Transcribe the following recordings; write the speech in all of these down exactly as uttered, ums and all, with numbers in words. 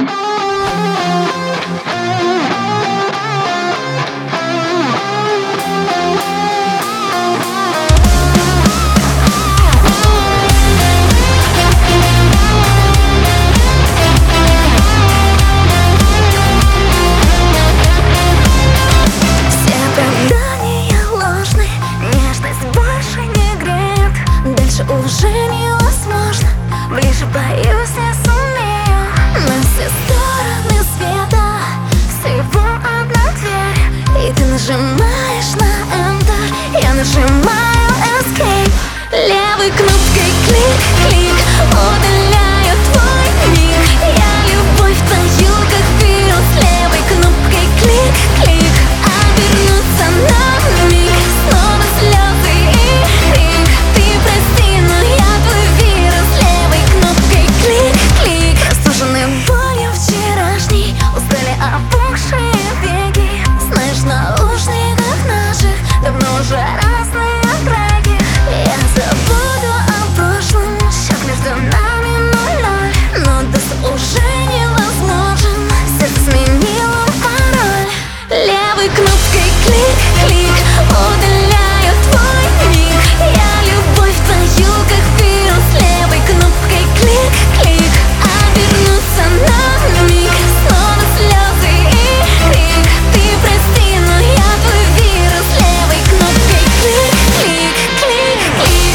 Уже невозможно, ближе боюсь, не сумею. На все стороны света всего одна дверь, и ты нажимаешь на Enter, я нажимаю Escape. Левой кнопкой клик-клик удаляю твой миг. Я любовь твою как вирус. Левой кнопкой клик-клик обернуться на миг. Снова слезы и крик. Ты прости, но я твой вирус. Левой кнопкой клик-клик. Простуженные болью вчерашней, устали опухшие веки. Знаешь, в наушниках наших давно уже разные треки. Я забуду о прошлом, счет между нами ноль-ноль. Но доступ уже невозможен, сердце сменило пароль. Левой кнопкой клик-клик удаляю твой миг. Я любовь твою как вирус. Левой кнопкой клик-клик обернуться на миг. Снова слезы и крик. Ты прости, но я твой вирус. Левой кнопкой клик-клик, клик-клик.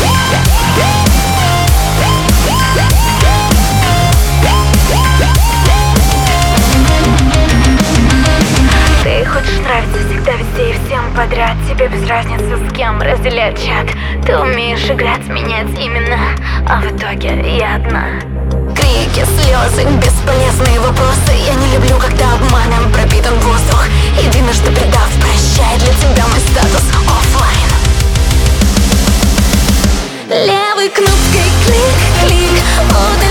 Ты хочешь нравиться всегда, везде и всем подряд. Тебе без разницы с кем разделять чат. Ты умеешь играть, менять именно, а в итоге я одна. Крики, слезы, бесполезные вопросы. Я не люблю, когда обманом пропитан воздух. Единожды предав, прощай, для тебя мой статус оффлайн. Левой кнопкой клик-клик удаляю